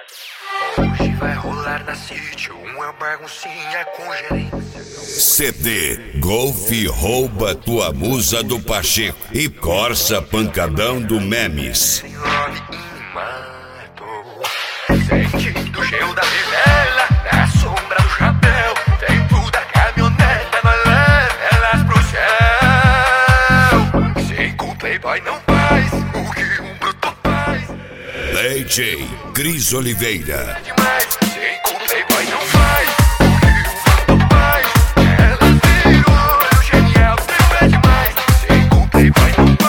Hoje vai rolar na City uma baguncinha com gerência. CD Golf rouba tua musa do Pacheco e Corsa pancadão do Memes. Sentindo o gelo da fivela, na sombra do chapéu, dentro da caminhoneta, nós leva elas pro céu. Sem com o playboy não faz o que um bruto faz. DJ Cris Oliveira. Demais, sem com o playboy não faz o que um bruto faz. Elas viram o olho genial, teu é demais, sem com o playboy não faz.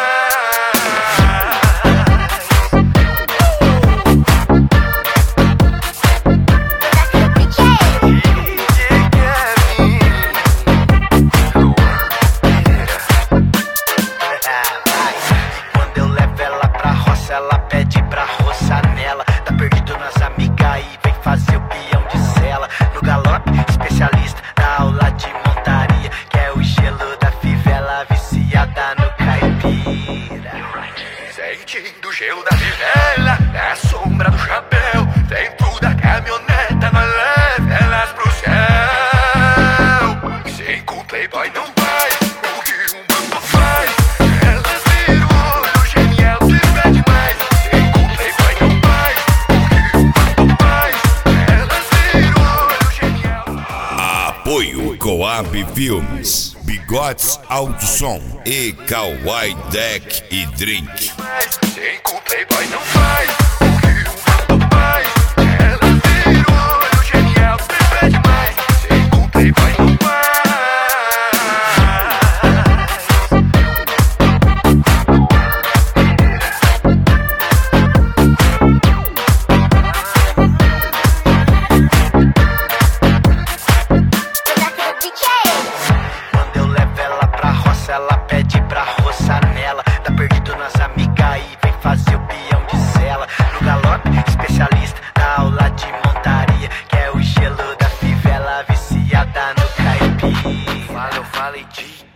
Ela pede pra roçar nela. Tá perdido nas amigas e vem fazer o peão de cela. No galope, especialista na aula de montaria, que é o gelo da fivela, viciada no caipira. Sentindo o gelo da fivela, na sombra do chapéu, dentro da caminhoneta, nós leva elas pro céu. Sem com o playboy não faz o que um bruto faz. Elas viram o olho genial, teu é demais. Sem com o playboy não faz o que um bruto faz. Elas viram o olho genial. Apoio Coab Filmes, Bigotes Alto Som e Kawaii Deck e Drink. Sem com o playboy não faz o que um bruto faz. Elas viram o olho genial, teu é demais. Sem com o playboy não faz. Quando eu levo ela pra roça, ela pede pra roçar nela. Tá perdido nas amigas e vem fazer o peão de cela. No galope, especialista na aula de montaria, que é o gelo da fivela, viciada no caipira. Eu falei de